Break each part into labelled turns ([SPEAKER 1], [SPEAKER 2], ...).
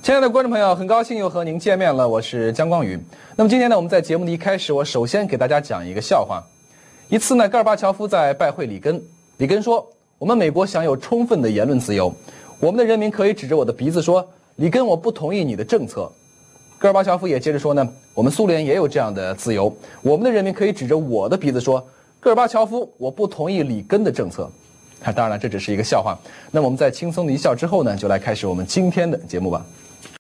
[SPEAKER 1] 亲爱的观众朋友，很高兴又和您见面了，我是姜光宇。那么今天呢，我们在节目的一开始，我首先给大家讲一个笑话。一次呢，戈尔巴乔夫在拜会里根，里根说：“我们美国享有充分的言论自由，我们的人民可以指着我的鼻子说，里根，我不同意你的政策。”戈尔巴乔夫也接着说呢：“我们苏联也有这样的自由，我们的人民可以指着我的鼻子说，戈尔巴乔夫，我不同意里根的政策。”当然了，这只是一个笑话。那么我们在轻松的一笑之后呢，就来开始我们今天的节目吧。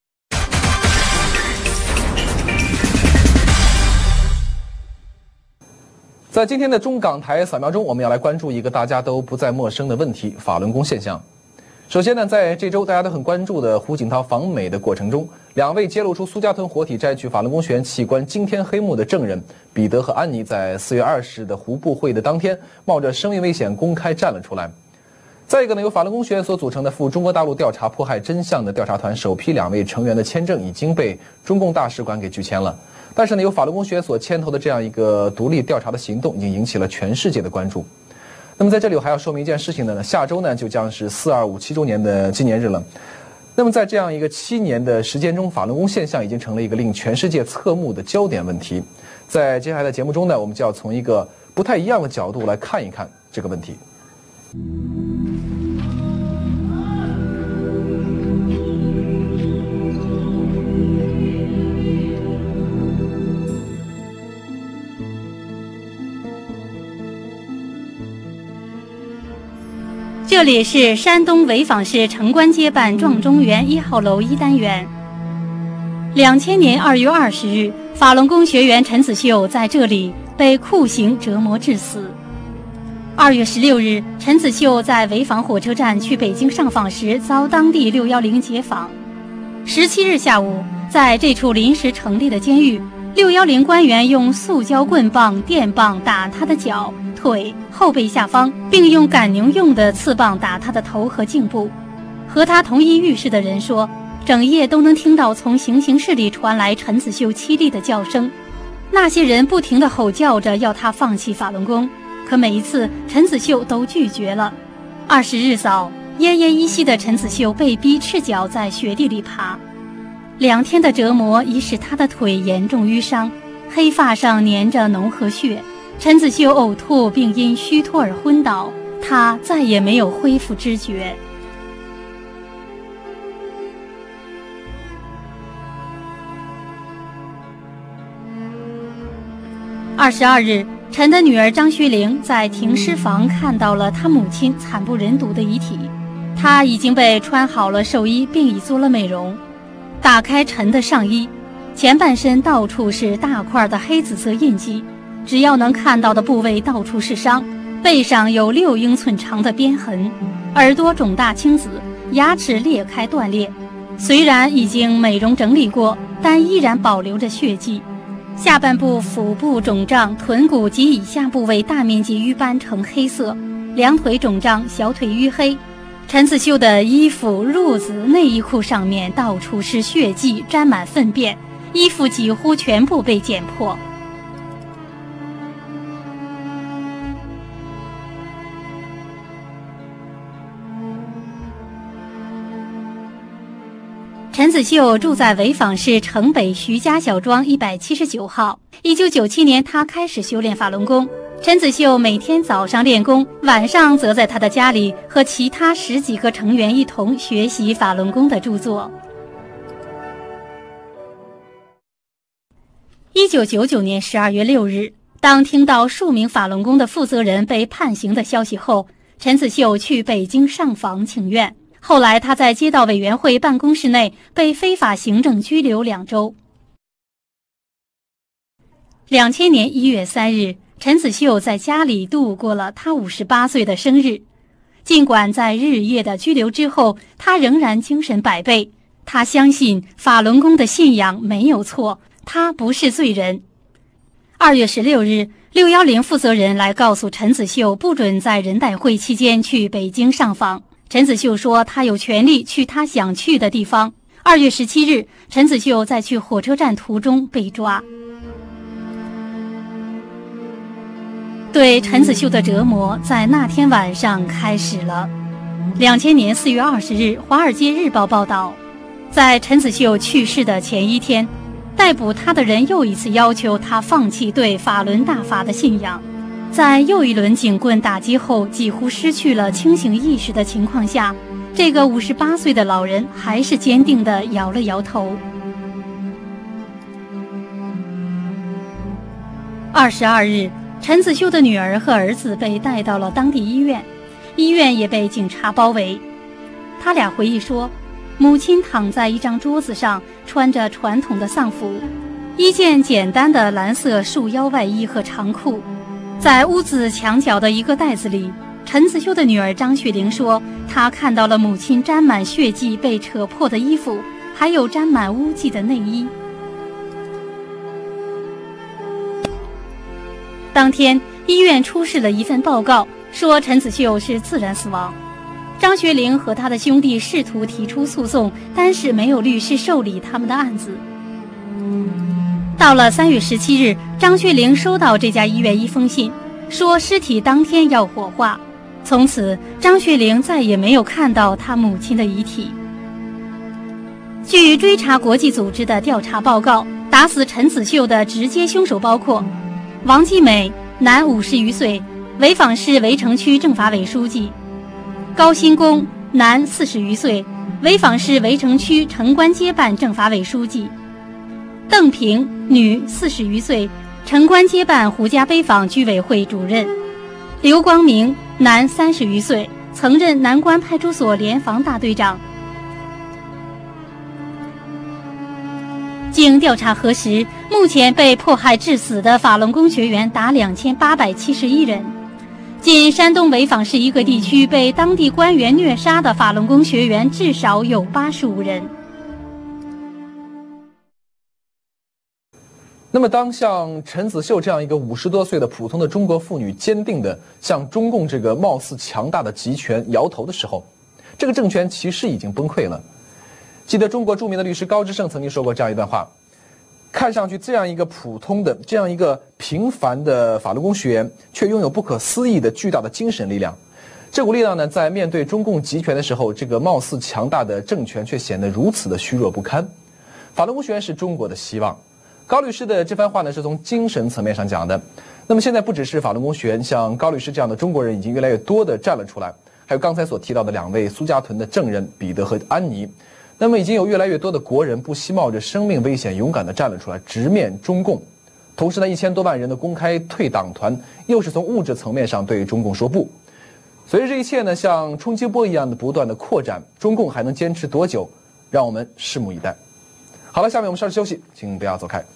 [SPEAKER 1] 在今天的中港台扫描中，我们要来关注一个大家都不再陌生的问题——法轮功现象。首先呢，在这周大家都很关注的胡锦涛访美的过程中，两位揭露出苏家屯活体摘取法轮功学员器官惊天黑幕的证人彼得和安妮，在4月20日的胡部会的当天，冒着生命危险公开站了出来。再一个呢，由法轮功学员所组成的赴中国大陆调查迫害真相的调查团首批2位成员的签证已经被中共大使馆给拒签了。但是呢，由法轮功学员所牵头的这样一个独立调查的行动，已经引起了全世界的关注。那么在这里我还要说明一件事情呢，下周呢就将是4.257周年的纪念日了。那么在这样一个7年的时间中，法轮功现象已经成了一个令全世界侧目的焦点问题。在接下来的节目中呢，我们就要从一个不太一样的角度来看一看这个问题。
[SPEAKER 2] 这里是山东潍坊市城关街办壮中园1号楼1单元。2000年2月20日，法轮功学员陈子秀在这里被酷刑折磨致死。2月16日，陈子秀在潍坊火车站去北京上访时，遭当地610截访。17日下午，在这处临时成立的监狱，610官员用塑胶棍棒、电棒打他的脚、腿、后背下方，并用赶牛用的刺棒打他的头和颈部。和他同一浴室的人说，整夜都能听到从行刑室里传来陈子秀凄厉的叫声。那些人不停地吼叫着要他放弃法轮功，可每一次陈子秀都拒绝了。20日早，奄奄一息的陈子秀被逼赤脚在雪地里爬。2天的折磨已使他的腿严重淤伤，黑发上粘着脓和血。陈子秀呕吐并因虚脱而昏倒，他再也没有恢复知觉。22日，陈的女儿张学玲在停尸房看到了她母亲惨不忍睹的遗体，她已经被穿好了寿衣，并已做了美容。打开陈的上衣，前半身到处是大块的黑紫色印记，只要能看到的部位到处是伤，背上有6英寸长的鞭痕，耳朵肿大青紫，牙齿裂开断裂。虽然已经美容整理过，但依然保留着血迹。下半部腹部肿胀，臀骨及以下部位大面积瘀斑呈黑色，两腿肿胀，小腿淤黑。陈子秀的衣服、褥子、内衣裤上面到处是血迹，沾满粪便，衣服几乎全部被剪破。陈子秀住在潍坊市城北徐家小庄179号。1997年，他开始修炼法轮功。陈子秀每天早上练功，晚上则在他的家里和其他10几个成员一同学习法轮功的著作。1999年12月6日，当听到数名法轮功的负责人被判刑的消息后，陈子秀去北京上访请愿。后来他在街道委员会办公室内被非法行政拘留2周。2000年1月3日，陈子秀在家里度过了他58岁的生日。尽管在日夜的拘留之后，他仍然精神百倍。他相信法轮功的信仰没有错，他不是罪人。2月16日，610负责人来告诉陈子秀，不准在人代会期间去北京上访。陈子秀说他有权利去他想去的地方。2月17日，陈子秀在去火车站途中被抓。对陈子秀的折磨在那天晚上开始了。2000年4月20日，《华尔街日报》报道， 在陈子秀去世的前一天，逮捕他的人又一次要求他放弃对法轮大法的信仰。在又一轮警棍打击后几乎失去了清醒意识的情况下，这个58岁的老人还是坚定地摇了摇头。22日，陈子秀的女儿和儿子被带到了当地医院，医院也被警察包围。他俩回忆说，母亲躺在一张桌子上，穿着传统的丧服，一件简单的蓝色束腰外衣和长裤。在屋子墙角的一个袋子里，陈子秀的女儿张雪玲说，她看到了母亲沾满血迹被扯破的衣服，还有沾满污迹的内衣。当天，医院出示了一份报告，说陈子秀是自然死亡。张学玲和他的兄弟试图提出诉讼，但是没有律师受理他们的案子。到了3月17日，张学玲收到这家医院一封信，说尸体当天要火化。从此，张学玲再也没有看到他母亲的遗体。据追查国际组织的调查报告，打死陈子秀的直接凶手包括王继美，男50余岁，潍坊市围城区政法委书记；高新功，男40余岁，潍坊市围城区城关街办政法委书记；邓平，女40余岁，城关街办胡家碑坊居委会主任；刘光明，男30余岁，曾任南关派出所联防大队长。经调查核实，目前被迫害致死的法轮功学员达2871人。仅山东潍坊市一个地区被当地官员虐杀的法轮功学员至少有85人。
[SPEAKER 1] 那么当像陈子秀这样一个50多岁的普通的中国妇女坚定地向中共这个貌似强大的集权摇头的时候，这个政权其实已经崩溃了。记得中国著名的律师高志胜曾经说过这样一段话，看上去这样一个普通的这样一个平凡的法轮功学员，却拥有不可思议的巨大的精神力量。这股力量呢，在面对中共集权的时候，这个貌似强大的政权却显得如此的虚弱不堪。法轮功学员是中国的希望。高律师的这番话呢，是从精神层面上讲的。那么现在不只是法轮功学员，像高律师这样的中国人已经越来越多的站了出来，还有刚才所提到的2位苏家屯的证人彼得和安妮。那么已经有越来越多的国人不惜冒着生命危险勇敢地站了出来，直面中共。同时呢，1000多万人的公开退党团，又是从物质层面上对中共说不。随着这一切呢，像冲击波一样的不断的扩展，中共还能坚持多久？让我们拭目以待。好了，下面我们稍事休息，请不要走开。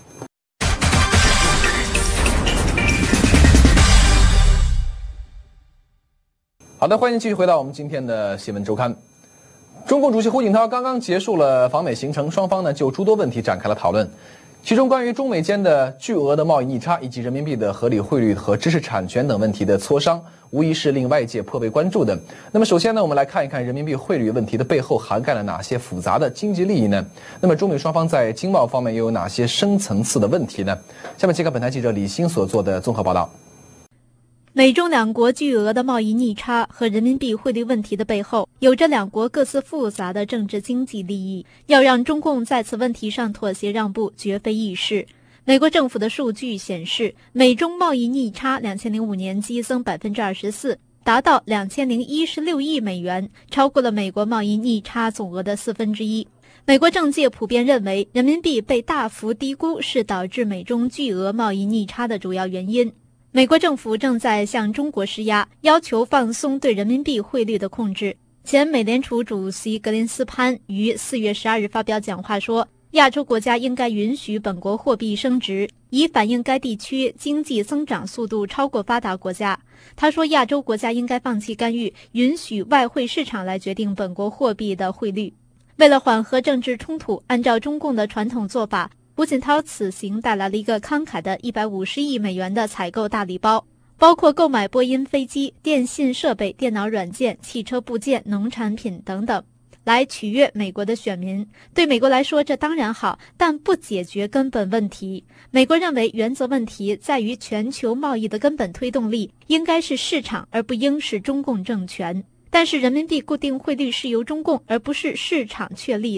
[SPEAKER 1] 好的，欢迎继续回到我们今天的新闻周刊。中共主席胡锦涛刚刚结束了访美行程，双方呢就诸多问题展开了讨论，其中关于中美间的巨额的贸易逆差以及人民币的合理汇率和知识产权等问题的磋商，无疑是令外界颇为关注的。那么首先呢，我们来看一看人民币汇率问题的背后涵盖了哪些复杂的经济利益呢？那么中美双方在经贸方面又有哪些深层次的问题呢？下面请看本台记者李欣所做的综合报道。
[SPEAKER 3] 美中两国巨额的贸易逆差和人民币汇率问题的背后，有着两国各自复杂的政治经济利益。要让中共在此问题上妥协让步，绝非易事。美国政府的数据显示，美中贸易逆差2005年激增24%，达到2016亿美元，超过了美国贸易逆差总额的1/4。美国政界普遍认为，人民币被大幅低估是导致美中巨额贸易逆差的主要原因。美国政府正在向中国施压，要求放松对人民币汇率的控制。前美联储主席格林斯潘于4月12日发表讲话说，亚洲国家应该允许本国货币升值，以反映该地区经济增长速度超过发达国家。他说，亚洲国家应该放弃干预，允许外汇市场来决定本国货币的汇率。为了缓和政治冲突，按照中共的传统做法，胡锦涛此行带来了一个慷慨的150亿美元的采购大礼包，包括购买波音飞机、电信设备、电脑软件、汽车部件、农产品等等，来取悦美国的选民。对美国来说，这当然好，但不解决根本问题。美国认为原则问题在于全球贸易的根本推动力应该是市场，而不应是中共政权。但是人民币固定汇率是由中共而不是市场确立的，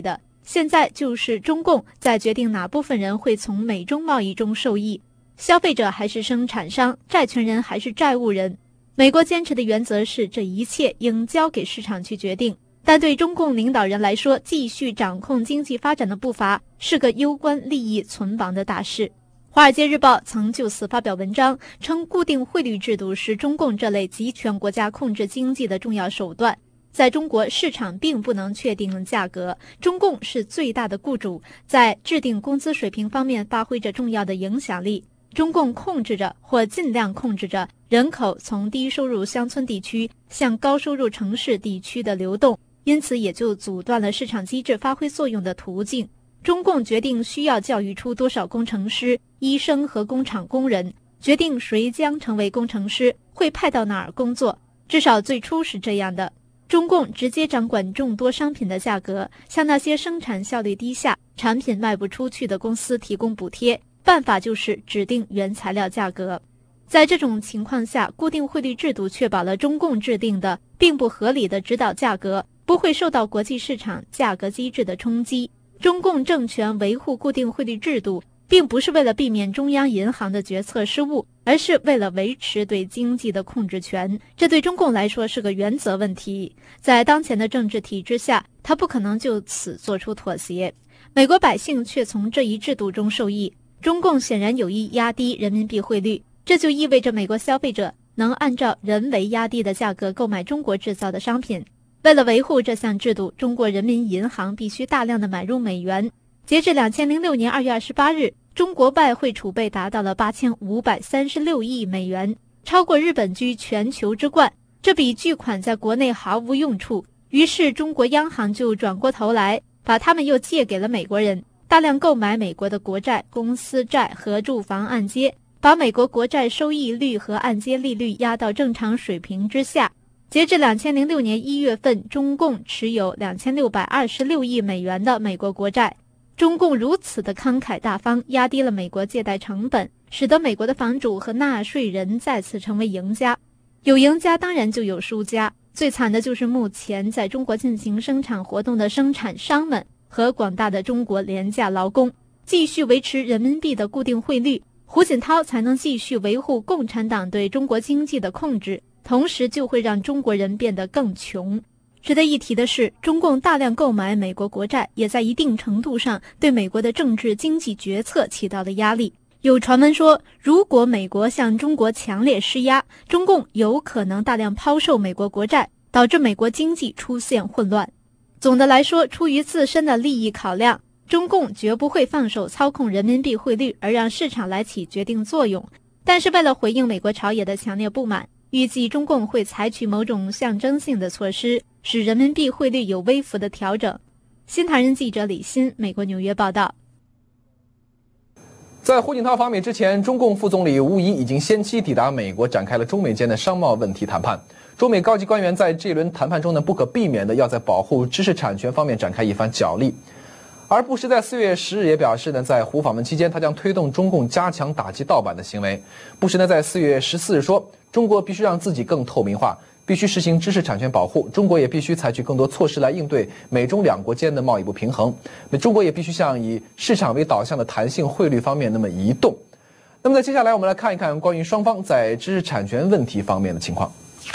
[SPEAKER 3] 现在就是中共在决定哪部分人会从美中贸易中受益，消费者还是生产商，债权人还是债务人。美国坚持的原则是这一切应交给市场去决定，但对中共领导人来说，继续掌控经济发展的步伐是个攸关利益存亡的大事。华尔街日报曾就此发表文章，称固定汇率制度是中共这类集权国家控制经济的重要手段。在中国，市场并不能确定价格，中共是最大的雇主，在制定工资水平方面发挥着重要的影响力。中共控制着或尽量控制着人口从低收入乡村地区向高收入城市地区的流动，因此也就阻断了市场机制发挥作用的途径。中共决定需要教育出多少工程师、医生和工厂工人，决定谁将成为工程师，会派到哪儿工作，至少最初是这样的。中共直接掌管众多商品的价格，向那些生产效率低下、产品卖不出去的公司提供补贴，办法就是指定原材料价格。在这种情况下，固定汇率制度确保了中共制定的并不合理的指导价格不会受到国际市场价格机制的冲击。中共政权维护固定汇率制度，并不是为了避免中央银行的决策失误，而是为了维持对经济的控制权。这对中共来说是个原则问题，在当前的政治体制下，他不可能就此做出妥协。美国百姓却从这一制度中受益。中共显然有意压低人民币汇率，这就意味着美国消费者能按照人为压低的价格购买中国制造的商品。为了维护这项制度，中国人民银行必须大量的买入美元。截至2006年2月28日，中国外汇储备达到了8536亿美元，超过日本居全球之冠。这笔巨款在国内毫无用处，于是中国央行就转过头来，把它们又借给了美国人，大量购买美国的国债、公司债和住房按揭，把美国国债收益率和按揭利率压到正常水平之下。截至2006年1月份，中共持有2626亿美元的美国国债。中共如此的慷慨大方，压低了美国借贷成本，使得美国的房主和纳税人再次成为赢家。有赢家当然就有输家，最惨的就是目前在中国进行生产活动的生产商们和广大的中国廉价劳工。继续维持人民币的固定汇率，胡锦涛才能继续维护共产党对中国经济的控制，同时就会让中国人变得更穷。值得一提的是，中共大量购买美国国债，也在一定程度上对美国的政治经济决策起到了压力。有传闻说，如果美国向中国强烈施压，中共有可能大量抛售美国国债，导致美国经济出现混乱。总的来说，出于自身的利益考量，中共绝不会放手操控人民币汇率，而让市场来起决定作用。但是为了回应美国朝野的强烈不满，预计中共会采取某种象征性的措施，使人民币汇率有微幅的调整。新唐人记者李欣，美国纽约报道。
[SPEAKER 1] 在胡锦涛访美之前，中共副总理吴仪已经先期抵达美国，展开了中美间的商贸问题谈判。中美高级官员在这轮谈判中呢，不可避免的要在保护知识产权方面展开一番角力。而布什在4月10日也表示呢，在胡访问期间，他将推动中共加强打击盗版的行为。布什呢在4月14日说，中国必须让自己更透明化，必须实行知识产权保护，中国也必须采取更多措施来应对美中两国间的贸易不平衡。那中国也必须向以市场为导向的弹性汇率方面那么移动。那么在接下来我们来看一看关于双方在知识产权问题方面的情况。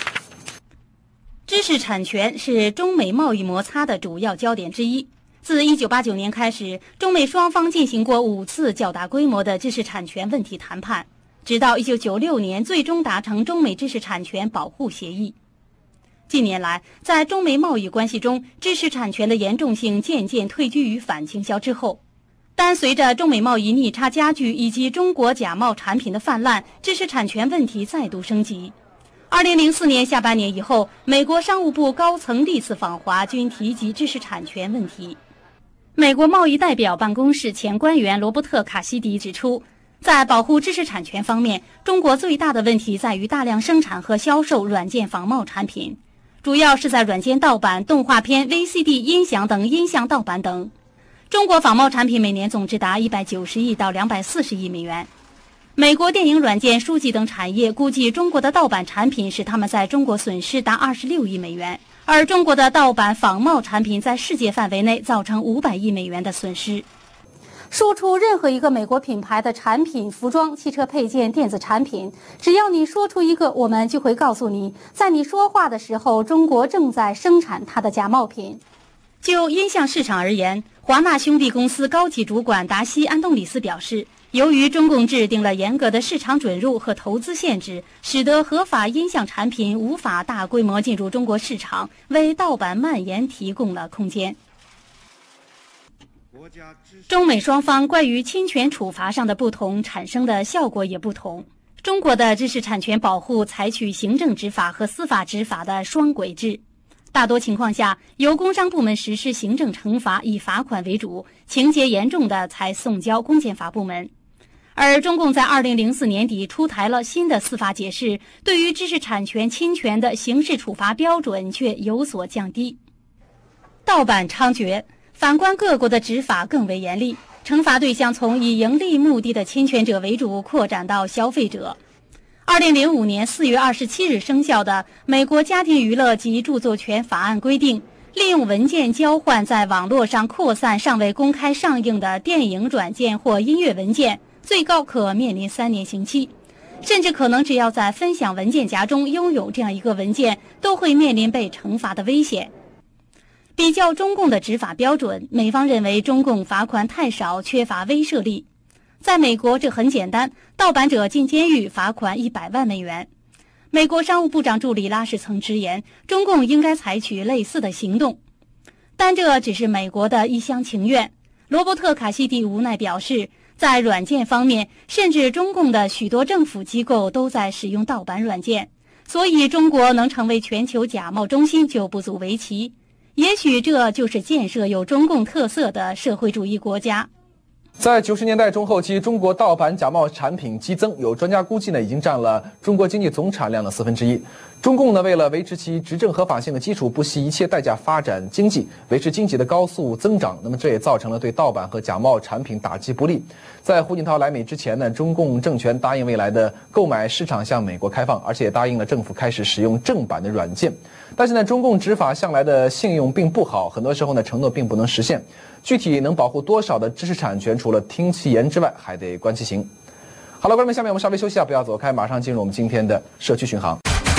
[SPEAKER 2] 知识产权是中美贸易摩擦的主要焦点之一。自1989年开始，中美双方进行过5次较大规模的知识产权问题谈判，直到1996年最终达成中美知识产权保护协议。近年来，在中美贸易关系中，知识产权的严重性渐渐退居于反倾销之后。但随着中美贸易逆差加剧以及中国假冒产品的泛滥，知识产权问题再度升级。2004年下半年以后，美国商务部高层历次访华均提及知识产权问题。美国贸易代表办公室前官员罗伯特·卡西迪指出，在保护知识产权方面，中国最大的问题在于大量生产和销售软件仿冒产品，主要是在软件盗版、动画片、VCD、音响等音像盗版等。中国仿冒产品每年总值达190亿到240亿美元。美国电影软件、书籍等产业估计，中国的盗版产品使他们在中国损失达26亿美元， 而中国的盗版仿冒产品在世界范围内造成500亿美元的损失。说出任何一个美国品牌的产品、服装、汽车配件、电子产品，只要你说出一个，我们就会告诉你，在你说话的时候，中国正在生产它的假冒品。就音像市场而言，华纳兄弟公司高级主管达西·安东里斯表示，由于中共制定了严格的市场准入和投资限制，使得合法音像产品无法大规模进入中国市场，为盗版蔓延提供了空间。中美双方关于侵权处罚上的不同，产生的效果也不同。中国的知识产权保护采取行政执法和司法执法的双轨制，大多情况下由工商部门实施行政惩罚，以罚款为主，情节严重的才送交公检法部门。而中共在2004年底出台了新的司法解释，对于知识产权侵权的刑事处罚标准却有所降低。盗版猖獗，反观各国的执法更为严厉，惩罚对象从以盈利目的的侵权者为主，扩展到消费者。2005年4月27日生效的《美国家庭娱乐及著作权法案》规定，利用文件交换在网络上扩散尚未公开上映的电影软件或音乐文件，最高可面临3年刑期，甚至可能只要在分享文件夹中拥有这样一个文件，都会面临被惩罚的危险。比较中共的执法标准，美方认为中共罚款太少，缺乏威慑力。在美国，这很简单，盗版者进监狱，罚款100万美元。美国商务部长助理拉什曾直言，中共应该采取类似的行动，但这只是美国的一厢情愿。罗伯特·卡西蒂无奈表示，在软件方面，甚至中共的许多政府机构都在使用盗版软件，所以中国能成为全球假冒中心就不足为奇。也许这就是建设有中共特色的社会主义国家。
[SPEAKER 1] 在90年代中后期，中国盗版假冒产品激增，有专家估计呢，已经占了中国经济总产量的1/4。中共呢，为了维持其执政合法性的基础，不惜一切代价发展经济，维持经济的高速增长。那么这也造成了对盗版和假冒产品打击不利。在胡锦涛来美之前呢，中共政权答应未来的购买市场向美国开放，而且也答应了政府开始使用正版的软件。但是呢，中共执法向来的信用并不好，很多时候呢，承诺并不能实现。具体能保护多少的知识产权，除了听其言之外，还得观其行。好了，观众们，下面我们稍微休息一下，不要走开，马上进入我们今天的社区巡航。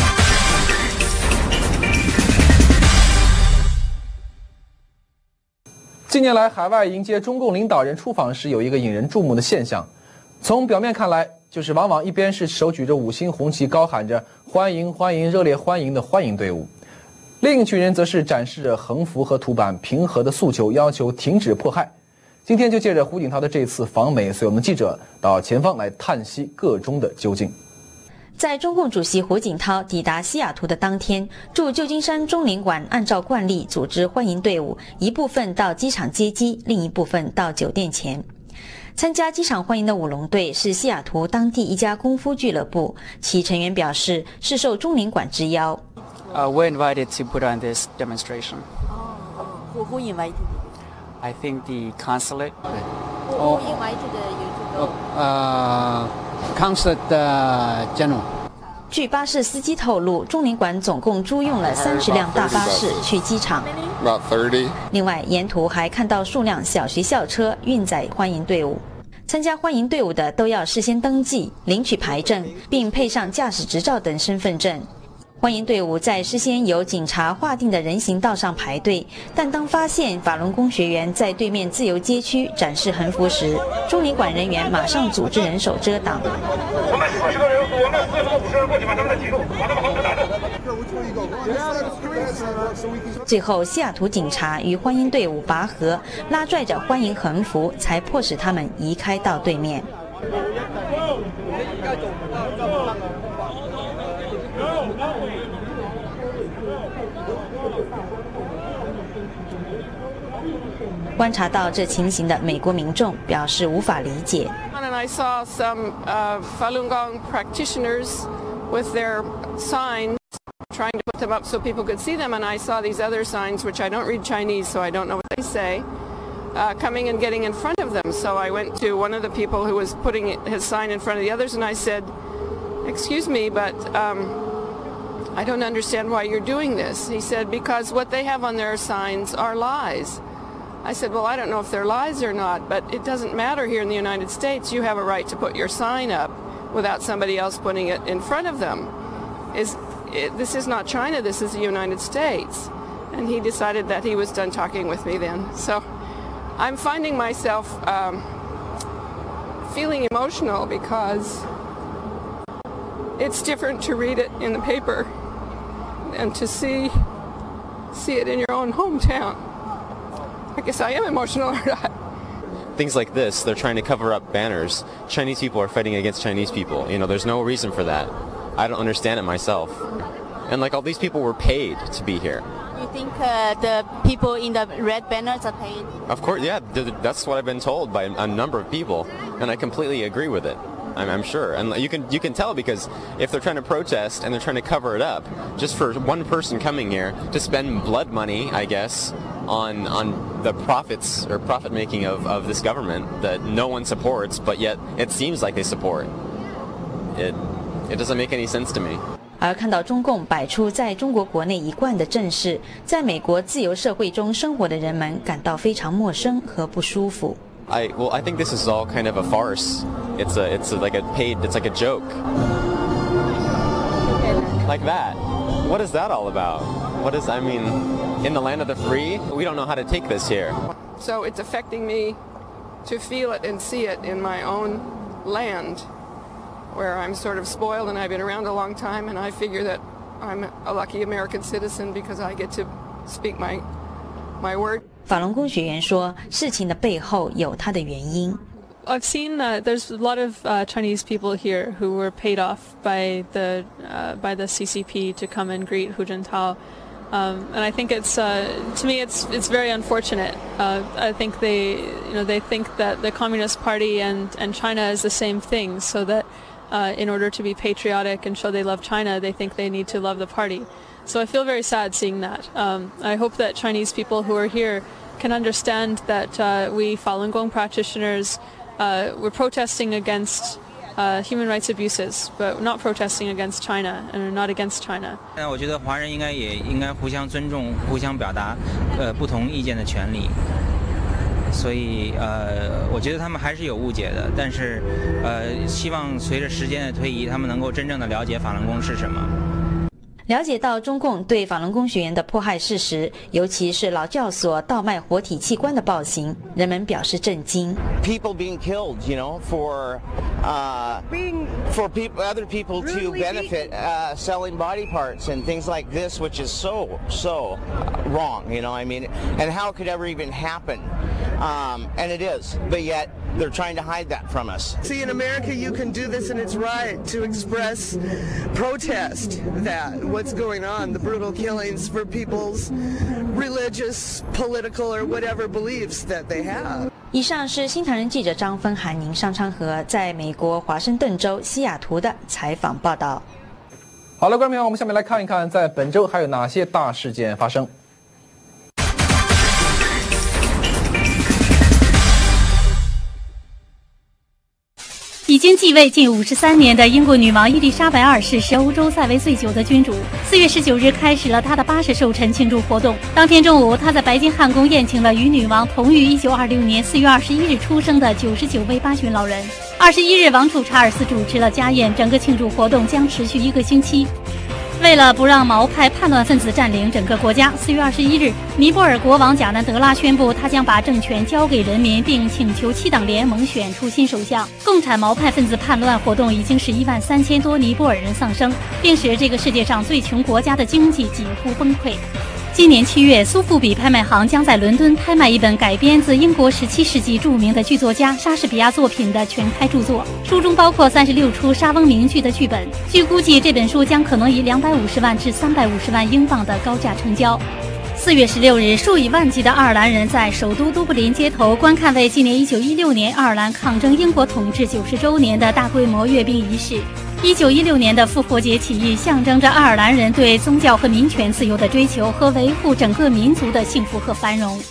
[SPEAKER 1] 近年来，海外迎接中共领导人出访时，有一个引人注目的现象。从表面看来，就是往往一边是手举着5星红旗，高喊着“欢迎欢迎，热烈欢迎”的欢迎队伍，另一群人则是展示着横幅和图板，平和的诉求，要求停止迫害。今天就借着胡锦涛的这次访美，所以我们记者到前方来探析个中的究竟。
[SPEAKER 4] 在中共主席胡锦涛抵达西雅图的当天，驻旧金山中领馆按照惯例组织欢迎队伍，一部分到机场接机，另一部分到酒店前。参加机场欢迎的舞龙队是西雅图当地一家功夫俱乐部，其成员表示是受中领馆之邀。
[SPEAKER 5] We're invited to put on this demonstration.
[SPEAKER 4] Who invited you?
[SPEAKER 5] I think the consulate.
[SPEAKER 4] Who invited you?
[SPEAKER 6] Consulate General.
[SPEAKER 4] 据巴士司机透露，中领馆总共租用了30辆大巴士去机场。
[SPEAKER 7] About 30.
[SPEAKER 4] 另外，沿途还看到数辆小学校车运载欢迎队伍。参加欢迎队伍的都要事先登记、领取牌证，并配上驾驶执照等身份证。欢迎队伍在事先由警察划定的人行道上排队，但当发现法轮功学员在对面自由街区展示横幅时，中领馆人员马上组织人手遮挡。
[SPEAKER 8] 我们40个人，我们450人过去把他们的记录，把他们横幅打着。
[SPEAKER 4] 最后，西雅图警察与欢迎队伍拔河，拉拽着欢迎横幅，才迫使他们移开到对面。观察到这情形的美国民众表示无法理解。
[SPEAKER 9] And I saw some Falun Gong practitioners with their signs trying to put them up so people could see them, and I saw these other signs, which I don't read Chinese, so I don't know what they say, coming and getting in front of them. So I went to one of the people who was putting his sign in front of the others, and I said, "Excuse me, but I don't understand why you're doing this. He said, because what they have on their signs are lies. I said, well, I don't know if they're lies or not, but it doesn't matter here in the United States. You have a right to put your sign up without somebody else putting it in front of them. This is not China, this is the United States. And he decided that he was done talking with me then. So I'm finding myself feeling emotional because it's different to read it in the paper and to see it in your own hometown. I guess I am emotional, aren't I?
[SPEAKER 7] Things like this, they're trying to cover up banners. Chinese people are fighting against Chinese people. You know, there's no reason for that. I don't understand it myself. And like all these people were paid to be here.
[SPEAKER 10] You think the people in the red banners are paid?
[SPEAKER 7] Of course, yeah, that's what I've been told by a number of people, and I completely agree with it. I'm sure, and you can tell because if they're trying to protest and they're trying to cover it up, just for one person coming here to spend blood money, I guess, on the profits or profit making of this government that no one supports, but yet it seems like they support. It doesn't make any sense to me.
[SPEAKER 4] 而看到中共摆出在中国国内一贯的阵势，在美国自由社会中生活的人们感到非常陌生和不舒服。
[SPEAKER 7] I think this is all kind of a farce. It's like a joke. Like that. What is that all about? In the land of the free, we don't know how to take this here.
[SPEAKER 9] So it's affecting me to feel it and see it in my own land, where I'm sort of spoiled and I've been around a long time, and I figure that I'm a lucky American citizen because I get to speak my word.
[SPEAKER 4] 法轮功学员说，事情的背后有它的原因。
[SPEAKER 11] I've seen there's a lot of Chinese people here who were paid off by the CCP to come and greet Hu Jintao, and I think it's to me it's very unfortunate. I think they think that the Communist Party and China is the same thing, so that in order to be patriotic and show they love China, they think they need to love the party. So I feel very sad seeing that. I hope that Chinese people who are here can understand that we Falun Gong practitioners we're protesting against human rights abuses, but not protesting against China and not against China.
[SPEAKER 12] 我觉得华人应该互相尊重，互相表达不同意见的权利。所以我觉得他们还是有误解的，但是希望随着时间的推移，他们能够真正的了解法轮功是什么。
[SPEAKER 4] 了解到中共对法轮功学员的迫害事实，尤其是劳教所倒卖活体器官的暴行，人们表示震惊。
[SPEAKER 13] People being killed, for other people to benefit, selling body parts and things like this, which is so wrong. And how it could ever even happen? And it is, but yet they're trying to hide that from us.
[SPEAKER 14] See, in America, you can do this, and it's right to express protest that what's going on, the brutal killings for people's religious, political, or whatever beliefs that they have.
[SPEAKER 4] 以上是新唐人记者张芬涵、宁商昌和在美国华盛顿州西雅图的采访报道。
[SPEAKER 1] 好了，观众朋友，我们下面来看一看，在本周还有哪些大事件发生。
[SPEAKER 2] 已经继位近53年的英国女王伊丽莎白2世是欧洲在位最久的君主。4月19日开始了她的80寿辰庆祝活动。当天中午，她在白金汉宫宴请了与女王同于1926年4月21日出生的99位巴郡老人。21日，王储查尔斯主持了家宴，整个庆祝活动将持续1个星期。为了不让毛派叛乱分子占领整个国家，4月21日，尼泊尔国王贾南德拉宣布，他将把政权交给人民，并请求7党联盟选出新首相。共产毛派分子叛乱活动已经使13000多尼泊尔人丧生，并使这个世界上最穷国家的经济几乎崩溃。今年7月，苏富比拍卖行将在伦敦拍卖一本改编自英国17世纪著名的剧作家莎士比亚作品的全开著作，书中包括36出莎翁名剧的剧本。据估计，这本书将可能以250万至350万英镑的高价成交。4月16日，数以万计的爱尔兰人在首都都柏林街头观看为纪念1916年爱尔兰抗争英国统治90周年的大规模阅兵仪式。1916年的复活节起义象征着爱尔兰人对宗教和民权自由的追求和维护整个民族的幸福和繁荣。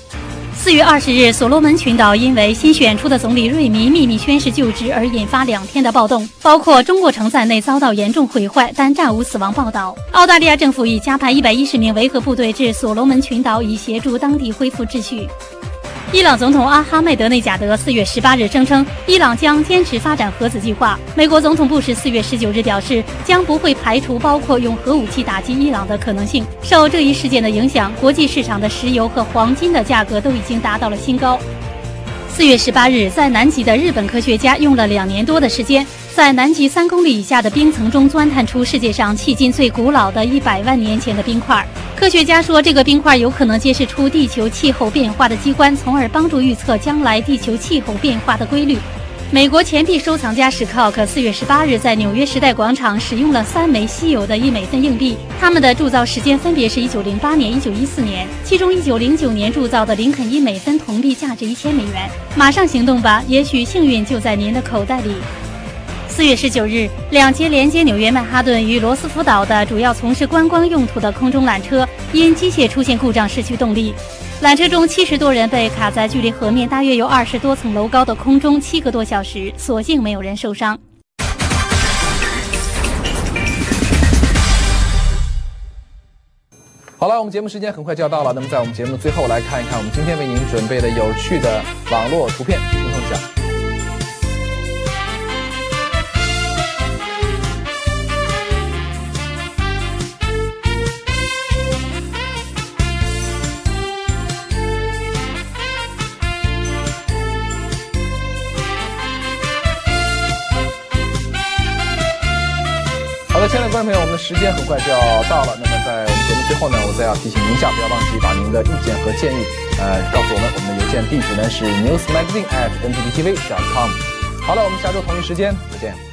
[SPEAKER 2] 4月20日，所罗门群岛因为新选出的总理瑞米秘密宣誓就职而引发2天的暴动，包括中国城在内遭到严重毁坏，但暂无死亡报道。澳大利亚政府已加派110名维和部队至所罗门群岛，以协助当地恢复秩序。伊朗总统阿哈迈德内贾德4月18日声称，伊朗将坚持发展核子计划。美国总统布什4月19日表示，将不会排除包括用核武器打击伊朗的可能性。受这一事件的影响，国际市场的石油和黄金的价格都已经达到了新高。4月18日，在南极的日本科学家用了2年多的时间，在南极3公里以下的冰层中钻探出世界上迄今最古老的100万年前的冰块。科学家说，这个冰块有可能揭示出地球气候变化的机关，从而帮助预测将来地球气候变化的规律。美国钱币收藏家史考克4月18日在纽约时代广场使用了3枚稀有的1美分硬币，它们的铸造时间分别是1908年、1914年，其中1909年铸造的林肯1美分铜币价值$1000。马上行动吧，也许幸运就在您的口袋里。4月19日，2节连接纽约曼哈顿与罗斯福岛的主要从事观光用途的空中缆车因机械出现故障失去动力。缆车中70多人被卡在距离河面大约有20多层楼高的空中7个多小时，所幸没有人受伤。
[SPEAKER 1] 好了，我们节目时间很快就要到了。那么在我们节目的最后，来看一看我们今天为您准备的有趣的网络图片，请分享。好的，亲爱的观众朋友，我们的时间很快就要到了。那么在我们节目最后呢，我再要提醒您一下，不要忘记把您的意见和建议告诉我们。我们的邮件地址呢是 newsmagazine@nttv.com。好了，我们下周同一时间再见。